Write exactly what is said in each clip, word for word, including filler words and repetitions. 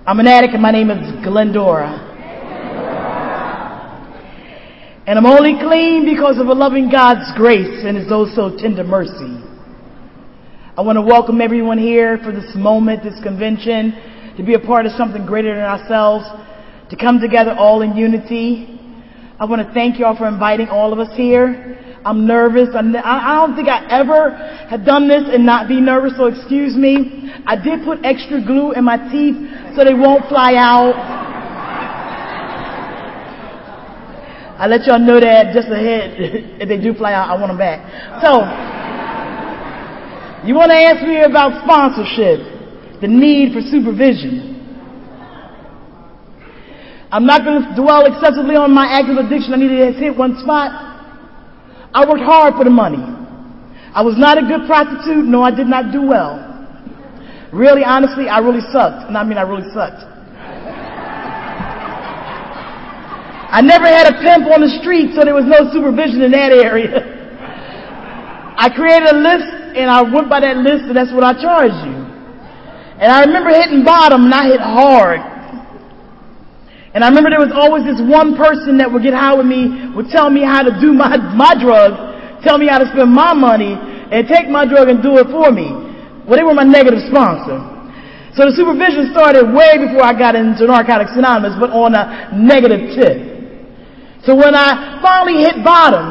I'm an addict and my name is Glendora. And I'm only clean because of a loving God's grace and His oh so tender mercy. I want to welcome everyone here for this moment, this convention, to be a part of something greater than ourselves, to come together all in unity. I want to thank y'all for inviting all of us here. I'm nervous. I'm, I don't think I ever have done this and not be nervous, so excuse me. I did put extra glue in my teeth so they won't fly out. I let y'all know that just ahead. If they do fly out, I want them back. So, you want to ask me about sponsorship, the need for supervision. I'm not going to dwell excessively on my active addiction. I needed to hit one spot. I worked hard for the money. I was not a good prostitute. No, I did not do well. Really, honestly, I really sucked. And I mean, I really sucked. I never had a pimp on the street, so there was no supervision in that area. I created a list, and I went by that list, and that's what I charged you. And I remember hitting bottom, and I hit hard. And I remember there was always this one person that would get high with me, would tell me how to do my, my drug, tell me how to spend my money, and take my drug and do it for me. Well, they were my negative sponsor. So the supervision started way before I got into Narcotics Anonymous, but on a negative tip. So when I finally hit bottom,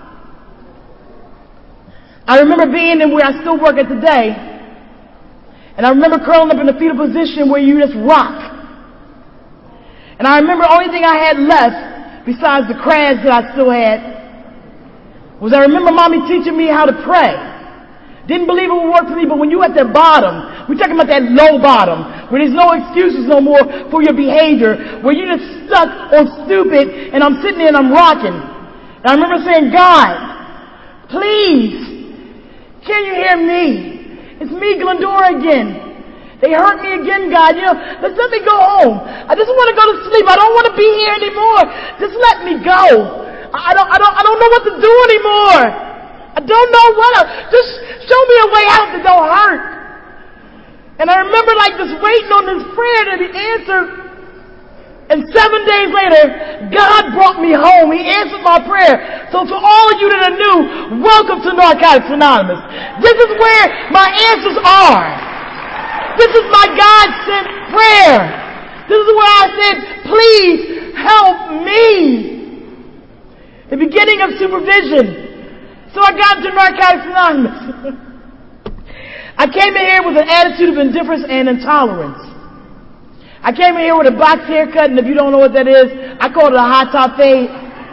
I remember being in where I still work at today, and I remember curling up in the fetal position where you just rock. And I remember the only thing I had left, besides the crash that I still had, was I remember mommy teaching me how to pray. Didn't believe it would work for me, but when you at the bottom, we're talking about that low bottom, where there's no excuses no more for your behavior, where you're just stuck on stupid, and I'm sitting there and I'm rocking. And I remember saying, God, please, can you hear me? It's me, Glendora, again. They hurt me again, God. You know, let's let me go home. I just want to go to sleep. I don't want to be here anymore. Just let me go. I don't, I don't, I don't know what to do anymore. I don't know what. I, just show me a way out that don't hurt. And I remember like just waiting on this prayer to be answered. And seven days later, God brought me home. He answered my prayer. So for all of you that are new, welcome to Narcotics Anonymous. This is where my answers are. This is my God-sent prayer. This is where I said, please help me. The beginning of supervision. So I got into Narcotics Anonymous. I came in here with an attitude of indifference and intolerance. I came in here with a box haircut, and if you don't know what that is, I call it a high top fade.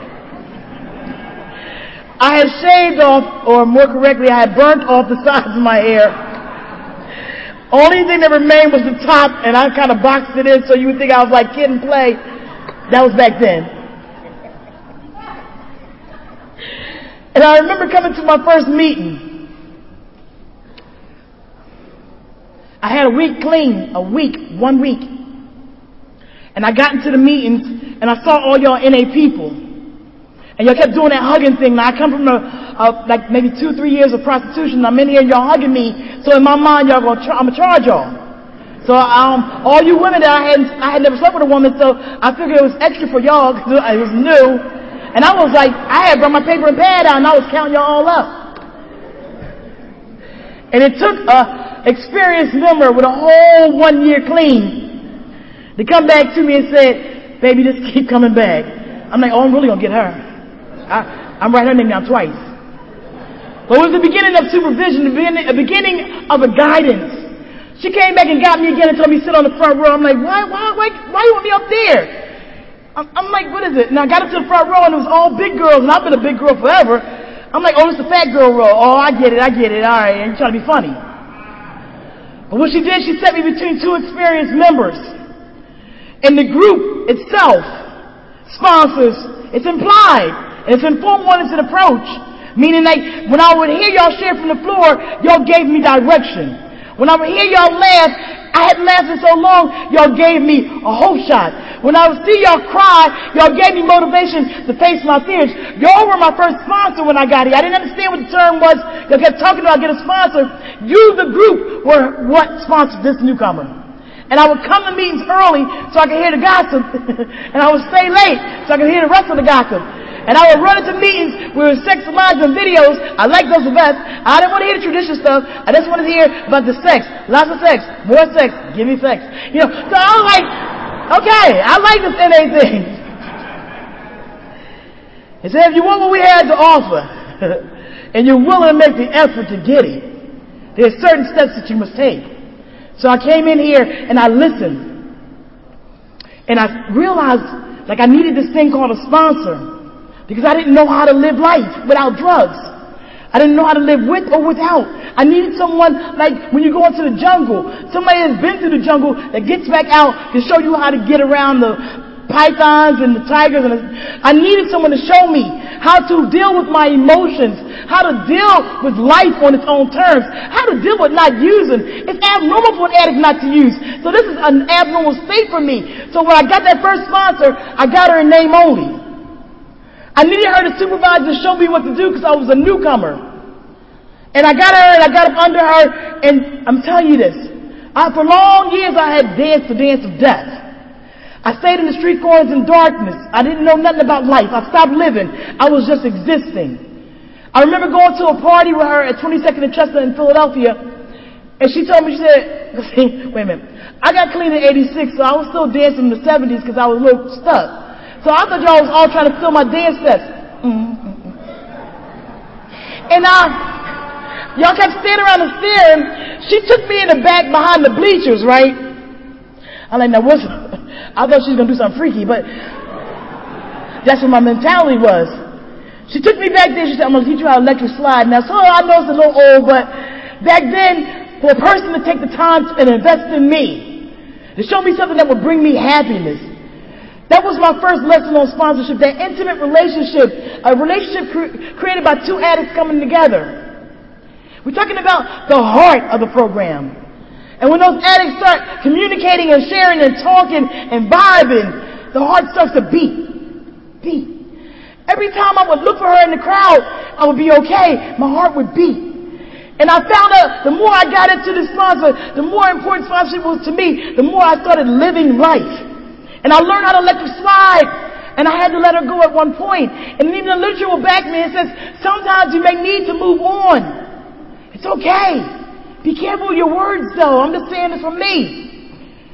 I had shaved off, or more correctly, I had burnt off the sides of my hair. Only thing that remained was the top, and I kind of boxed it in so you would think I was like Kid and Play. That was back then. And I remember coming to my first meeting. I had a week clean, a week, one week. And I got into the meetings, and I saw all y'all N A people. And y'all kept doing that hugging thing. Now, I come from a, a, like maybe two, three years of prostitution. I'm in here and y'all hugging me. So in my mind, y'all gonna, I'm gonna charge y'all. So um, all you women that I had, I had never slept with a woman, so I figured it was extra for y'all because it was new. And I was like, I had brought my paper and pad out, and I was counting y'all all up. And it took a experienced member with a whole one year clean to come back to me and said, baby, just keep coming back. I'm like, oh, I'm really gonna get her. I, I'm writing her name down twice. But it was the beginning of supervision, the beginning, the beginning of a guidance. She came back and got me again and told me to sit on the front row. I'm like, why, why, why, why you want me up there? I'm, I'm like, what is it? And I got up to the front row and it was all big girls, and I've been a big girl forever. I'm like, oh, it's the fat girl row. Oh, I get it, I get it. All right, and you're trying to be funny. But what she did, she set me between two experienced members. And the group itself sponsors, it's implied. It's informed one, it's an approach. Meaning like, when I would hear y'all share from the floor, y'all gave me direction. When I would hear y'all laugh, I hadn't laughed in so long, y'all gave me a hope shot. When I would see y'all cry, y'all gave me motivation to face my fears. Y'all were my first sponsor when I got here. I didn't understand what the term was. Y'all kept talking about get a sponsor. You, the group, were what sponsored this newcomer. And I would come to meetings early so I could hear the gossip. And I would stay late so I could hear the rest of the gossip. And I would run into meetings where it was sex lines and videos. I like those the best. I didn't want to hear the traditional stuff. I just wanted to hear about the sex. Lots of sex. More sex. Give me sex. You know, so I was like, okay, I like this N A thing. He said, if you want what we had to offer, and you're willing to make the effort to get it, there's certain steps that you must take. So I came in here and I listened. And I realized like I needed this thing called a sponsor. Because I didn't know how to live life without drugs. I didn't know how to live with or without. I needed someone like when you go into the jungle, somebody that's been through the jungle that gets back out to show you how to get around the pythons and the tigers. And the, I needed someone to show me how to deal with my emotions, how to deal with life on its own terms, how to deal with not using. It's abnormal for an addict not to use. So this is an abnormal state for me. So when I got that first sponsor, I got her in name only. I needed her to supervise and show me what to do because I was a newcomer. And I got her and I got up under her, and I'm telling you this. I, for long years I had danced the dance of death. I stayed in the street corners in darkness. I didn't know nothing about life. I stopped living. I was just existing. I remember going to a party with her at twenty-second and Chestnut in Philadelphia, and she told me, she said, wait a minute, I got clean in eighty-six, so I was still dancing in the seventies because I was a little stuck. So I thought y'all was all trying to steal my dance steps. Mm-hmm. And uh, y'all kept standing around and staring. She took me in the back behind the bleachers, right? I'm like, now what's, I thought she was going to do something freaky, but that's what my mentality was. She took me back there. She said, I'm going to teach you how to electric slide. Now, so I know it's a little old, but back then, for a person to take the time and invest in me, to show me something that would bring me happiness, that was my first lesson on sponsorship, that intimate relationship, a relationship cre- created by two addicts coming together. We're talking about the heart of the program. And when those addicts start communicating and sharing and talking and vibing, the heart starts to beat. Beat. Every time I would look for her in the crowd, I would be okay. My heart would beat. And I found out the more I got into the sponsor, the more important sponsorship was to me, the more I started living life. And I learned how to electric slide. And I had to let her go at one point. And even the literature will back me and says, sometimes you may need to move on. It's okay. Be careful with your words, though. I'm just saying this for me.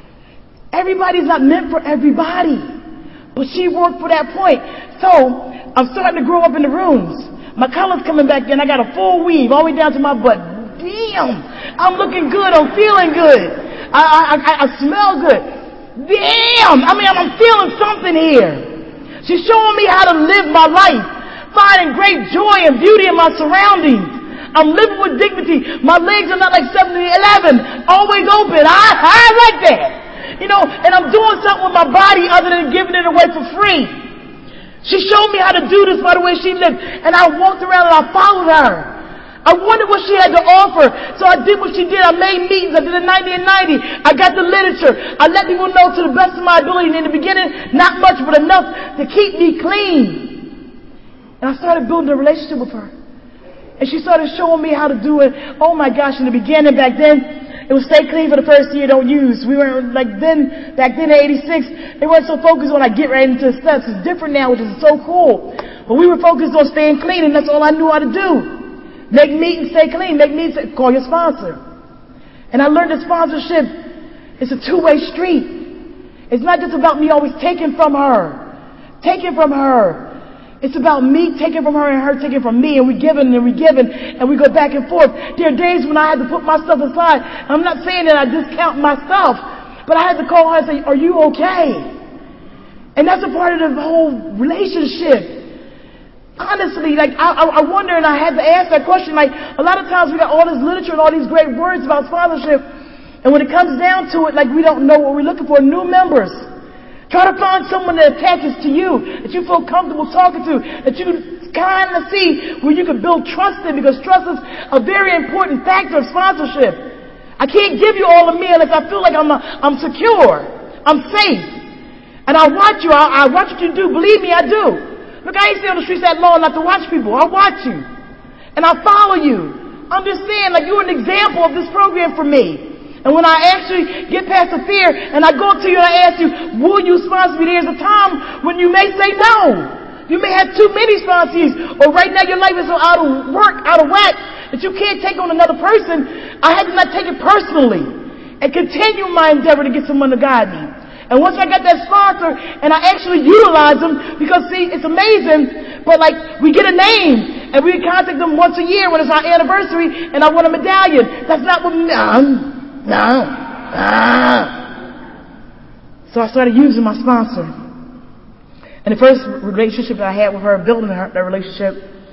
Everybody's not meant for everybody. But she worked for that point. So, I'm starting to grow up in the rooms. My color's coming back in. I got a full weave all the way down to my butt. Damn. I'm looking good. I'm feeling good. I, I, I, I smell good. Damn! I mean, I'm feeling something here. She's showing me how to live my life, finding great joy and beauty in my surroundings. I'm living with dignity. My legs are not like seven eleven, always open. I, I like that. You know, and I'm doing something with my body other than giving it away for free. She showed me how to do this by the way she lived, and I walked around and I followed her. I wondered what she had to offer. So I did what she did. I made meetings. I did a ninety and ninety. I got the literature. I let people know to the best of my ability. And in the beginning, not much, but enough to keep me clean. And I started building a relationship with her. And she started showing me how to do it. Oh my gosh, in the beginning, back then, it was stay clean for the first year, don't use. We weren't like then, back then in eighty-six, they weren't so focused on I get right into the steps. It's different now, which is so cool. But we were focused on staying clean, and that's all I knew how to do. Make meetings, stay clean. Make meetings, call your sponsor. And I learned that sponsorship is a two-way street. It's not just about me always taking from her. Taking from her. It's about me taking from her and her taking from me. And we giving and we giving and we go back and forth. There are days when I had to put my stuff aside. I'm not saying that I discount my stuff. But I had to call her and say, are you okay? And that's a part of the whole relationship. Honestly, like, I, I wonder, and I had to ask that question, like, a lot of times we got all this literature and all these great words about sponsorship, and when it comes down to it, like, we don't know what we're looking for. New members. Try to find someone that attaches to you, that you feel comfortable talking to, that you can kind of see where you can build trust in, because trust is a very important factor of sponsorship. I can't give you all of me unless I feel like I'm, a, I'm secure. I'm safe. And I watch you. I, I watch what you do. Believe me, I do. Look, I ain't stay on the streets that long not to watch people. I watch you. And I follow you. Understand, like, you're an example of this program for me. And when I actually get past the fear and I go up to you and I ask you, will you sponsor me? There's a time when you may say no. You may have too many sponsees, or right now your life is so out of work, out of whack, that you can't take on another person. I had to not take it personally and continue my endeavor to get someone to guide me. And once I got that sponsor and I actually utilize them, because see, it's amazing, but like we get a name and we contact them once a year when it's our anniversary and I want a medallion. That's not what, no. No. Ah. So I started using my sponsor. And the first relationship that I had with her, building her, that relationship,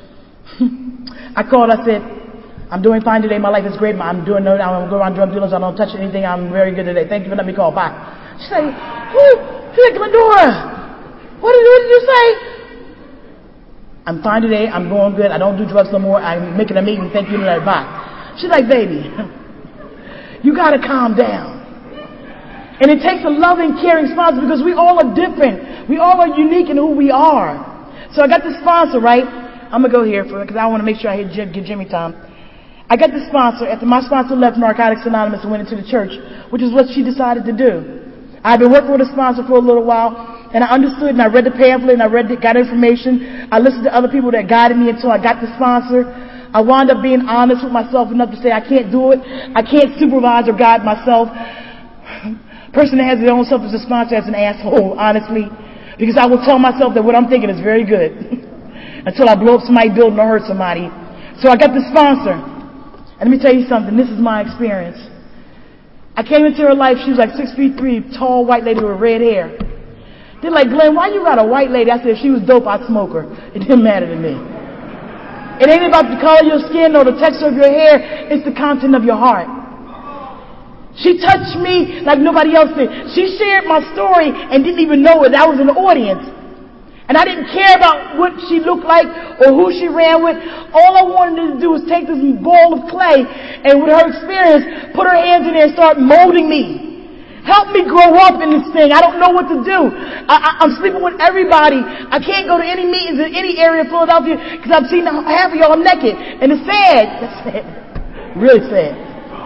I called, I said, I'm doing fine today. My life is great. I'm doing no, I don't go around drug dealers. I don't touch anything. I'm very good today. Thank you for letting me call. Bye. She's like, who? She's like, Glendora, what did, what did you say? I'm fine today. I'm going good. I don't do drugs no more. I'm making a meeting. Thank you for that. Bye. She's like, baby, you got to calm down. And it takes a loving, caring sponsor because we all are different. We all are unique in who we are. So I got the sponsor, right? I'm going to go here for because I want to make sure I hit Jim, give Jimmy time. I got the sponsor. After my sponsor left Narcotics Anonymous and went into the church, which is what she decided to do. I've been working with a sponsor for a little while, and I understood and I read the pamphlet and I read the, got information. I listened to other people that guided me until I got the sponsor. I wound up being honest with myself enough to say I can't do it. I can't supervise or guide myself. Person that has their own self as a sponsor as an asshole, honestly. Because I will tell myself that what I'm thinking is very good. Until I blow up somebody's building or hurt somebody. So I got the sponsor. And let me tell you something. This is my experience. I came into her life. She was like six feet three, tall white lady with red hair. They're like, Glenn, why you got a white lady? I said, if she was dope, I'd smoke her. It didn't matter to me. It ain't about the color of your skin or the texture of your hair. It's the content of your heart. She touched me like nobody else did. She shared my story and didn't even know it. I was in the audience. And I didn't care about what she looked like or who she ran with. All I wanted to do was take this ball of clay and with her experience, put her hands in there and start molding me. Help me grow up in this thing. I don't know what to do. I, I, I'm sleeping with everybody. I can't go to any meetings in any area of Philadelphia because I've seen half of y'all naked. And it's sad. That's sad. Really sad.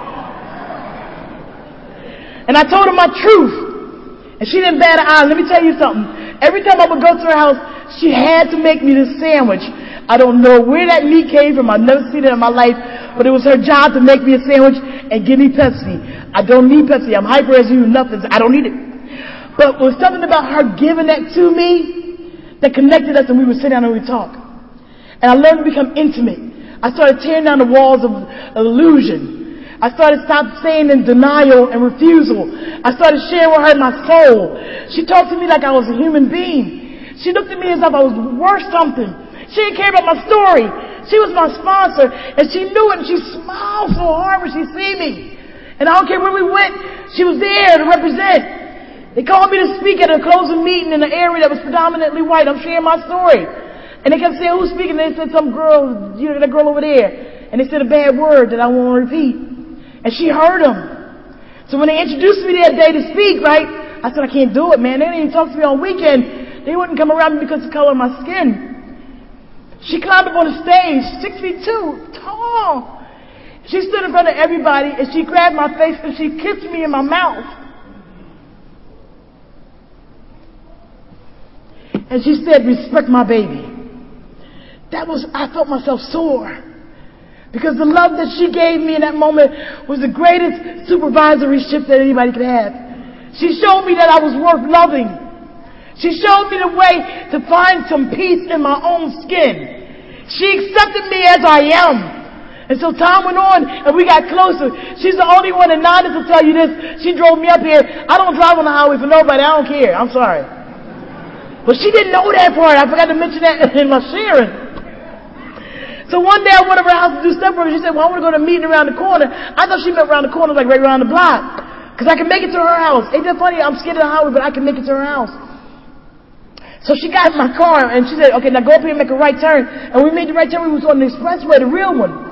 And I told her my truth. And she didn't bat an eye. Let me tell you something. Every time I would go to her house, she had to make me this sandwich. I don't know where that meat came from. I've never seen it in my life. But it was her job to make me a sandwich and give me Pepsi. I don't need Pepsi. I'm hyper as you, nothing. I don't need it. But there was something about her giving that to me that connected us and we would sit down and we would talk. And I learned to become intimate. I started tearing down the walls of illusion. I started stop staying in denial and refusal. I started sharing with her my soul. She talked to me like I was a human being. She looked at me as if I was worth something. She didn't care about my story. She was my sponsor, and she knew it, and she smiled so hard when she see me. And I don't care where we went, she was there to represent. They called me to speak at a closing meeting in an area that was predominantly white. I'm sharing my story. And they kept saying, who's speaking? They said, some girl, you know, that girl over there. And they said a bad word that I won't repeat. And she heard them. So when they introduced me that day to speak, right, I said, I can't do it, man. They didn't even talk to me on weekend. They wouldn't come around me because of the color of my skin. She climbed up on the stage, six feet two, tall. She stood in front of everybody and she grabbed my face and she kissed me in my mouth. And she said, respect my baby. That was, I felt myself sore. Because the love that she gave me in that moment was the greatest supervisory ship that anybody could have. She showed me that I was worth loving. She showed me the way to find some peace in my own skin. She accepted me as I am. And so time went on and we got closer. She's the only one, and Nana will tell you this. She drove me up here. I don't drive on the highway for nobody. I don't care. I'm sorry. But she didn't know that part. I forgot to mention that in my sharing. So one day I went over her house to do step work. She said, well, I want to go to a meeting around the corner. I thought she meant around the corner, like right around the block. Because I can make it to her house. Ain't that funny? I'm scared of the highway, but I can make it to her house. So she got in my car and she said, okay, now go up here and make a right turn. And we made the right turn. We was on the expressway, the real one.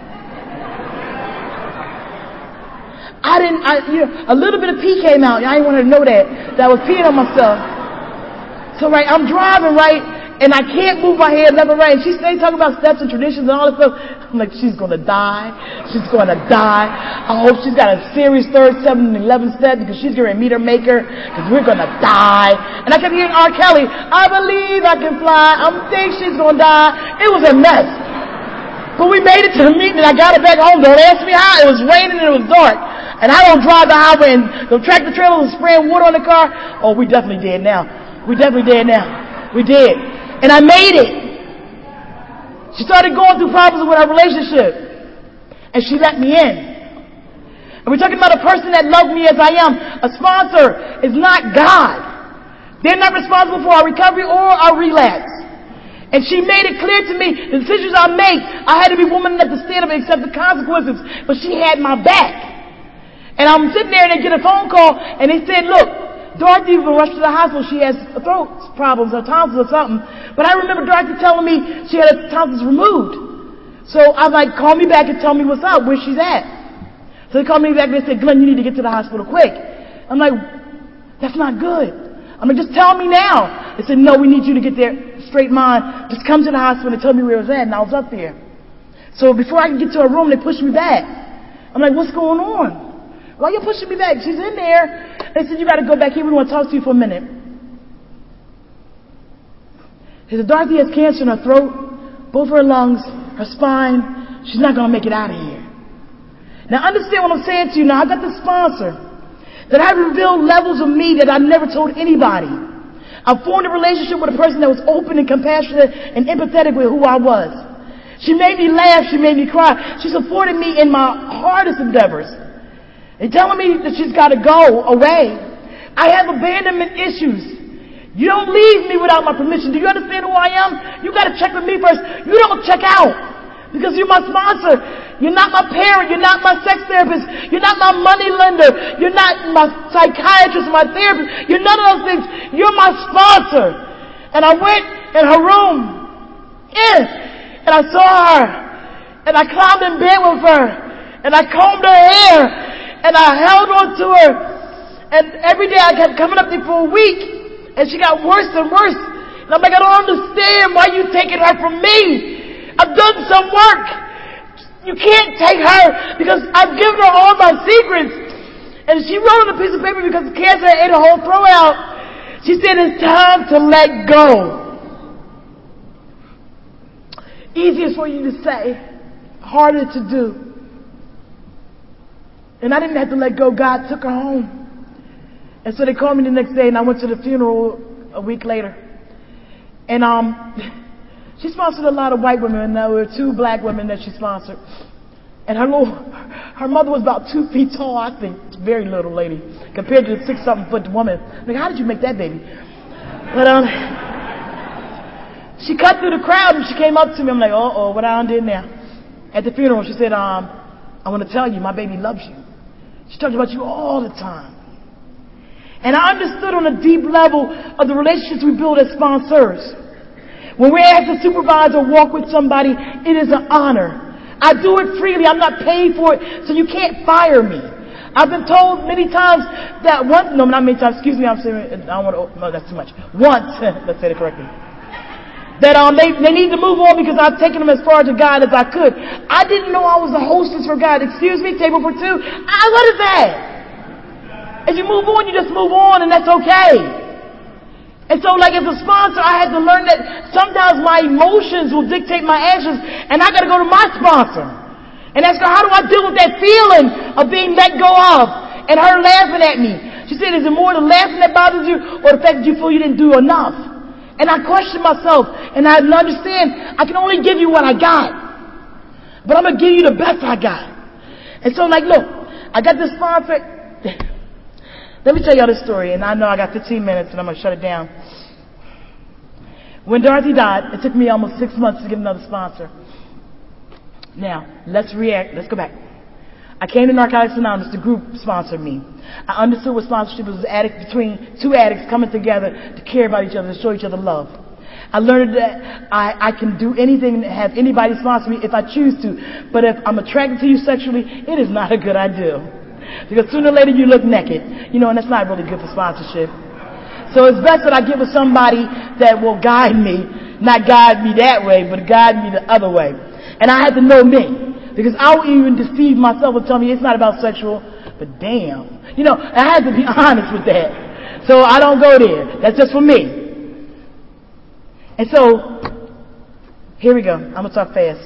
I didn't, I, you know, a little bit of pee came out. I didn't want her to know that. That I was peeing on myself. So right, I'm driving, right? And I can't move my head left or right. And she stays talking about steps and traditions and all this stuff. I'm like, she's going to die. She's going to die. I hope she's got a serious third, seventh, and eleventh step because she's going to meet her maker because we're going to die. And I kept hearing R. Kelly, I believe I can fly. I think she's going to die. It was a mess. But we made it to the meeting and I got her back home. Don't ask me how. It was raining and it was dark. And I don't drive the highway and go tractor trailers and spraying water on the car. Oh, we definitely did now. We definitely did now. We did. And I made it. She started going through problems with her relationship. And she let me in. And we're talking about a person that loved me as I am. A sponsor is not God. They're not responsible for our recovery or our relapse. And she made it clear to me, the decisions I make, I had to be woman enough to stand up and accept the consequences. But she had my back. And I'm sitting there and they get a phone call and they said, look, Dorothy was rushed to the hospital. She has throat problems or tonsils or something. But I remember Dorothy telling me she had her tonsils removed. So I'm like, call me back and tell me what's up, where she's at. So they called me back and they said, Glenn, you need to get to the hospital quick. I'm like, that's not good. I'm like, just tell me now. They said, no, we need you to get there straight mind. Just come to the hospital and tell me where it was at. And I was up there. So before I could get to her room, they pushed me back. I'm like, what's going on? Why are you pushing me back? She's in there. They said, you got to go back here. We want to talk to you for a minute. They said, Dorothy has cancer in her throat, both her lungs, her spine. She's not going to make it out of here. Now, understand what I'm saying to you. Now, I got the sponsor that I revealed levels of me that I never told anybody. I formed a relationship with a person that was open and compassionate and empathetic with who I was. She made me laugh. She made me cry. She supported me in my hardest endeavors. They're telling me that she's got to go away. I have abandonment issues. You don't leave me without my permission. Do you understand who I am? You got to check with me first. You don't check out because you're my sponsor. You're not my parent. You're not my sex therapist. You're not my money lender. You're not my psychiatrist, my therapist. You're none of those things. You're my sponsor. And I went in her room. In. And I saw her. And I climbed in bed with her. And I combed her hair. And I held on to her. And every day I kept coming up there for a week. And she got worse and worse. And I'm like, I don't understand why you taking her from me. I've done some work. You can't take her because I've given her all my secrets. And she wrote on a piece of paper because cancer ate her whole throat out. She said, it's time to let go. Easier for you to say, harder to do. And I didn't have to let go. God took her home. And so they called me the next day and I went to the funeral a week later. And um, she sponsored a lot of white women and there were two black women that she sponsored. And her little, her mother was about two feet tall, I think. Very little lady compared to the six something foot woman. I'm like, how did you make that baby? But um, she cut through the crowd and she came up to me. I'm like, uh oh, what I did now? At the funeral, she said, um, I want to tell you, my baby loves you. She talks about you all the time. And I understood on a deep level of the relationships we build as sponsors. When we're asked to supervise or walk with somebody, it is an honor. I do it freely. I'm not paid for it, so you can't fire me. I've been told many times that once, no, not many times, excuse me, I'm saying, I don't want to, no, that's too much. Once, let's say it correctly. That um, they, they need to move on because I've taken them as far to God as I could. I didn't know I was a hostess for God. Excuse me, table for two. I, what is that? As you move on, you just move on, and that's okay. And so, like as a sponsor, I had to learn that sometimes my emotions will dictate my actions, and I got to go to my sponsor and ask her, how do I deal with that feeling of being let go of and her laughing at me? She said, is it more the laughing that bothers you or the fact that you feel you didn't do enough? And I questioned myself, and I understand I can only give you what I got, but I'm going to give you the best I got. And so, like, look, I got this sponsor. Let me tell y'all this story, and I know I got fifteen minutes, and I'm going to shut it down. When Dorothy died, it took me almost six months to get another sponsor. Now, let's react. Let's go back. I came to Narcotics Anonymous. The group sponsored me. I understood what sponsorship was, addict between two addicts coming together to care about each other, to show each other love. I learned that I, I can do anything and have anybody sponsor me if I choose to. But if I'm attracted to you sexually, it is not a good idea. Because sooner or later you look naked. You know, and that's not really good for sponsorship. So it's best that I get with somebody that will guide me not guide me that way, but guide me the other way. And I had to know me. Because I would even deceive myself and tell me it's not about sexual, but damn. You know, I had to be honest with that. So I don't go there. That's just for me. And so, here we go. I'm going to talk fast.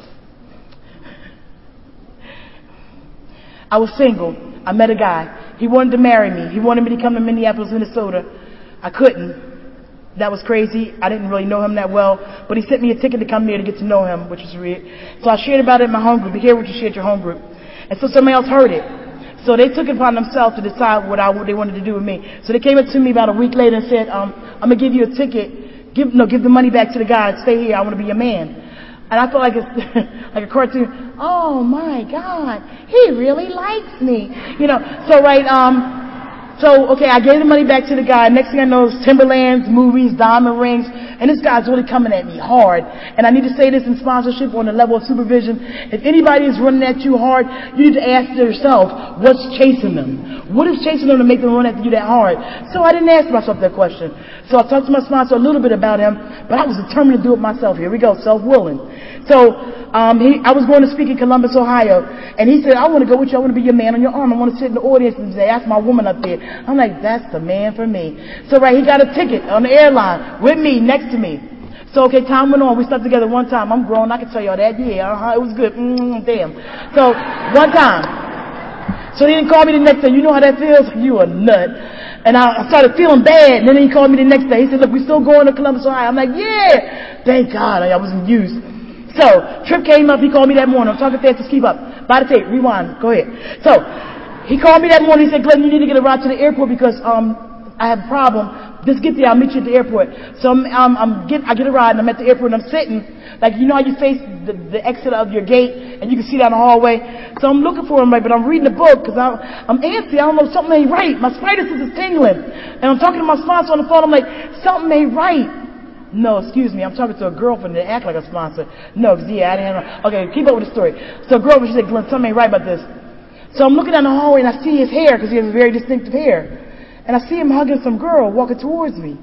I was single. I met a guy. He wanted to marry me. He wanted me to come to Minneapolis, Minnesota. I couldn't. That was crazy. I didn't really know him that well. But he sent me a ticket to come there to get to know him, which was weird. So I shared about it in my home group. Be careful what you share at your home group. And so somebody else heard it. So they took it upon themselves to decide what I what they wanted to do with me. So they came up to me about a week later and said, um, I'm going to give you a ticket. Give no, give the money back to the guy and stay here. I want to be your man. And I felt like it's like a cartoon. Oh my God, he really likes me. You know, so right, um, so okay, I gave the money back to the guy. Next thing I know is Timberlands, movies, diamond rings, and this guy's really coming at me hard. And I need to say this in sponsorship on the level of supervision. If anybody is running at you hard, you need to ask yourself, what's chasing them? What is chasing them to make them run at you that hard? So I didn't ask myself that question. So I talked to my sponsor a little bit about him, but I was determined to do it myself. Here we go, self-willing. So um, he, I was going to speak in Columbus, Ohio, and he said, I want to go with you. I want to be your man on your arm. I want to sit in the audience and say, ask my woman up there. I'm like, that's the man for me. So right, he got a ticket on the airline with me, next to me. So okay, time went on. We slept together one time. I'm grown. I can tell y'all that. Yeah, uh-huh, it was good. Mm, damn. So one time. So he didn't call me the next day. You know how that feels? You a nut. And I started feeling bad. And then he called me the next day. He said, look, we still going to Columbus, Ohio. I'm like, yeah. Thank God I wasn't used. So Trip came up. He called me that morning. I'm talking fast. Just keep up. By the tape. Rewind. Go ahead. So he called me that morning. He said, Glenn, you need to get a ride to the airport because um I have a problem. Just get there. I'll meet you at the airport. So I'm, um, I'm get, I get a ride and I'm at the airport and I'm sitting. Like, you know how you face the, the exit of your gate and you can see down the hallway? So I'm looking for him, right, but I'm reading the book because I'm antsy. I don't know, something ain't right. My spider sense is tingling. And I'm talking to my sponsor on the phone. I'm like, something ain't right. No, excuse me. I'm talking to a girlfriend that act like a sponsor. No, because, yeah, I didn't have, okay, keep up with the story. So a girlfriend, she said, Glenn, something ain't right about this. So I'm looking down the hallway and I see his hair because he has very distinctive hair. And I see him hugging some girl walking towards me.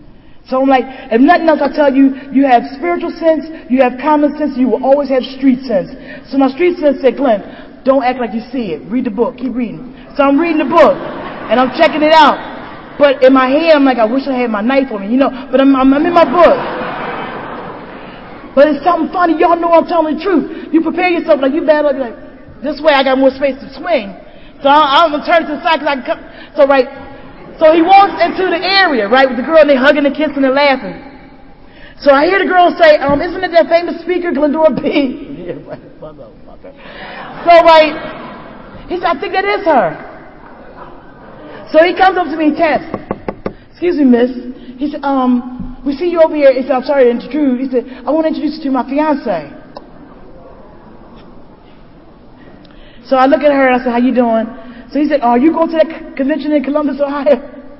So I'm like, if nothing else, I tell you, you have spiritual sense, you have common sense, you will always have street sense. So my street sense said, Glenn, don't act like you see it. Read the book. Keep reading. So I'm reading the book, and I'm checking it out. But in my head, I'm like, I wish I had my knife on me, you know. But I'm, I'm, I'm in my book. But it's something funny. Y'all know I'm telling the truth. You prepare yourself like you battle. You're like, this way I got more space to swing. So I'm going to turn to the side because I can come. So right. So he walks into the area, right, with the girl, and they hugging and kissing and laughing. So I hear the girl say, um, isn't it that famous speaker, Glendora B? Yeah, right, motherfucker. So, right, he said, I think that is her. So he comes up to me and taps. Excuse me, miss. He said, um, we see you over here. He said, I'm sorry to intrude. He said, I want to introduce you to my fiance. So I look at her and I said, how you doing? So he said, oh, are you going to that convention in Columbus, Ohio?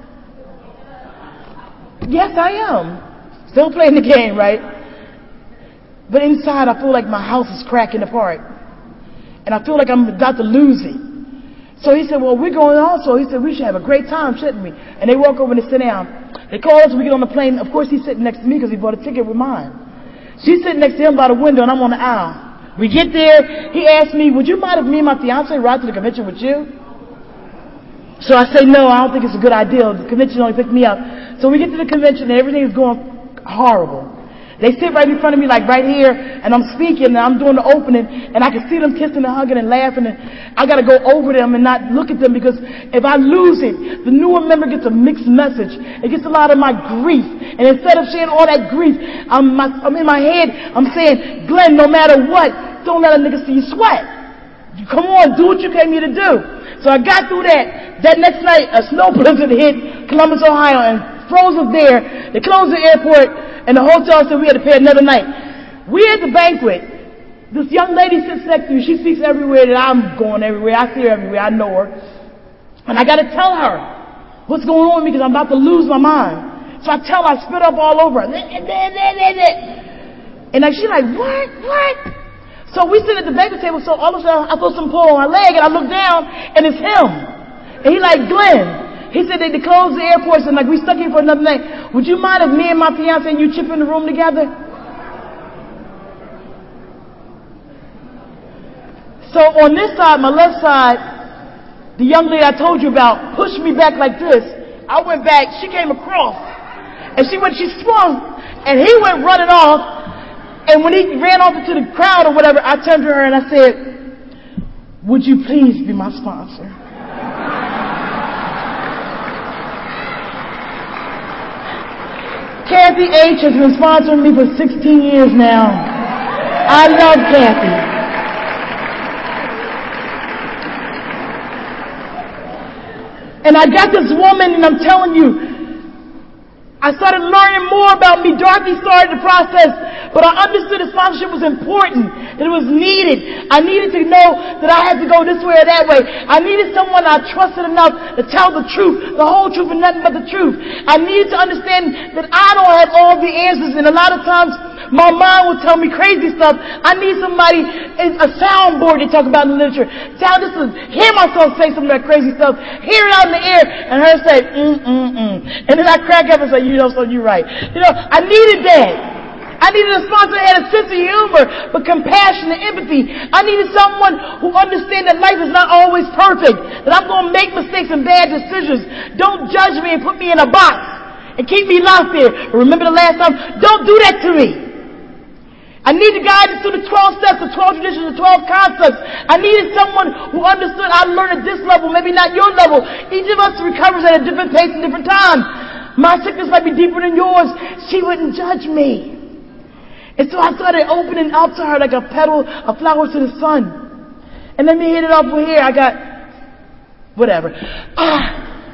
Yes, I am. Still playing the game, right? But inside, I feel like my house is cracking apart. And I feel like I'm about to lose it. So he said, well, we're going also. He said, we should have a great time, shouldn't we? And they walk over and they sit down. They call us, we get on the plane. Of course, he's sitting next to me because he bought a ticket with mine. She's sitting next to him by the window, and I'm on the aisle. We get there. He asked me, would you mind if me and my fiance ride to the convention with you? So I say, no, I don't think it's a good idea. The convention only picked me up. So we get to the convention and everything is going horrible. They sit right in front of me, like right here, and I'm speaking and I'm doing the opening, and I can see them kissing and hugging and laughing, and I got to go over them and not look at them because if I lose it, the newer member gets a mixed message. It gets a lot of my grief, and instead of sharing all that grief, I'm, my, I'm in my head, I'm saying, Glenn, no matter what, don't let a nigga see you sweat. Come on, do what you came here to do. So I got through that. That next night, a snow blizzard hit Columbus, Ohio, and froze us there. They closed the airport, and the hotel said we had to pay another night. We at the banquet. This young lady sits next to me. She speaks everywhere that I'm going everywhere. I see her everywhere. I know her. And I got to tell her what's going on with me because I'm about to lose my mind. So I tell her, I spit up all over her. And like, she's like, what? What? So we sit at the banquet table, so all of a sudden I feel some pull on my leg, and I look down, and it's him. And he like, Glenn. He said they closed the airports and like we stuck here for another night. Would you mind if me and my fiance and you chip in the room together? So on this side, my left side, the young lady I told you about pushed me back like this. I went back. She came across, and she went. She swung, and he went running off. And when he ran off into the crowd or whatever, I turned to her and I said, would you please be my sponsor? Kathy H has been sponsoring me for sixteen years now. I love Kathy. And I got this woman, and I'm telling you, I started learning more about me. Dorothy started the process, but I understood that sponsorship was important, that it was needed. I needed to know that I had to go this way or that way. I needed someone I trusted enough to tell the truth, the whole truth and nothing but the truth. I needed to understand that I don't have all the answers, and a lot of times my mind will tell me crazy stuff. I need somebody, a soundboard they talk about in the literature. Tell this to hear myself say some of that crazy stuff, hear it out in the air, and her say, mm, mm, mm. And then I crack up and say, you know, so you're right. You know, I needed that. I needed a sponsor that had a sense of humor, but compassion and empathy. I needed someone who understands that life is not always perfect, that I'm going to make mistakes and bad decisions. Don't judge me and put me in a box and keep me locked there. But remember the last time? Don't do that to me. I needed guidance through the twelve steps, the twelve traditions, the twelve concepts. I needed someone who understood I learned at this level, maybe not your level. Each of us recovers at a different pace and different time. My sickness might be deeper than yours. She wouldn't judge me. And so I started opening up to her like a petal, a flower to the sun. And let me hit it off with here. I got, whatever. Ah.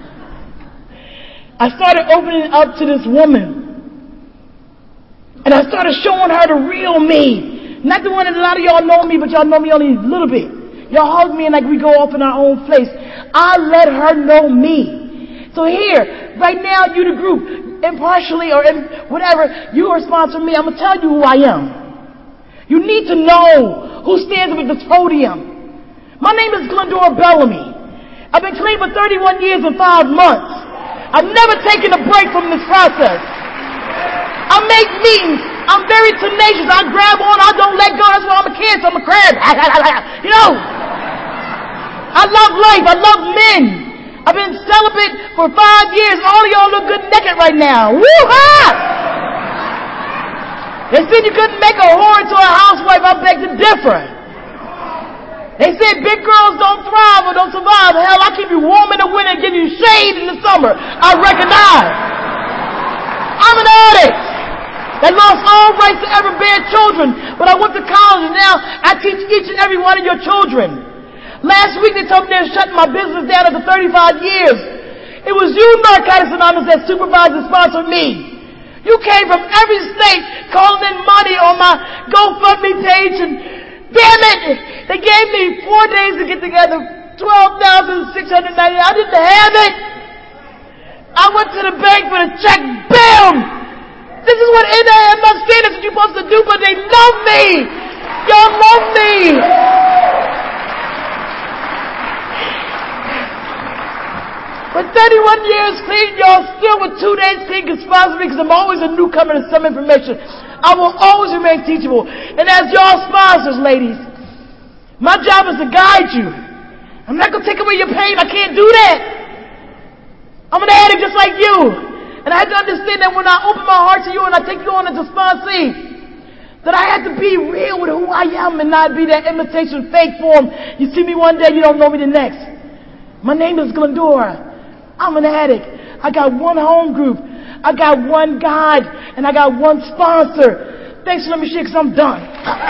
I started opening up to this woman. And I started showing her the real me. Not the one that a lot of y'all know me, but y'all know me only a little bit. Y'all hug me and like we go off in our own place. I let her know me. So here, right now, you the group, impartially or in whatever, you are sponsoring me. I'm going to tell you who I am. You need to know who stands up at this podium. My name is Glendora Bellamy. I've been clean for thirty-one years and five months. I've never taken a break from this process. I make meetings. I'm very tenacious. I grab on. I don't let go. That's why I'm a cancer. I'm a crab. You know. I love life. I love men. I've been celibate for five years. All of y'all look good naked right now. Woo-ha! They said you couldn't make a whore into a housewife. I beg to differ. They said big girls don't thrive or don't survive. Hell, I keep you warm in the winter and give you shade in the summer. I recognize. I'm an addict that lost all rights to ever bear children. But I went to college and now I teach each and every one of your children. Last week they told me they're shutting my business down after thirty-five years. It was you, Narcotics Anonymous, that supervised and sponsored me. You came from every state calling in money on my GoFundMe page, and damn it, they gave me four days to get together twelve thousand six hundred ninety dollars. I didn't have it. I went to the bank for the check. Bam! This is what N A M F standards that you're supposed to do, but they love me. Y'all love me. For thirty-one years clean, y'all still with two days clean can sponsor me because I'm always a newcomer to some information. I will always remain teachable. And as y'all sponsors, ladies, my job is to guide you. I'm not going to take away your pain. I can't do that. I'm an addict just like you. And I have to understand that when I open my heart to you and I take you on as a sponsee, that I have to be real with who I am and not be that imitation fake form. You see me one day, you don't know me the next. My name is Glendora. I'm an addict. I got one home group. I got one God. And I got one sponsor. Thanks for letting me share because I'm done.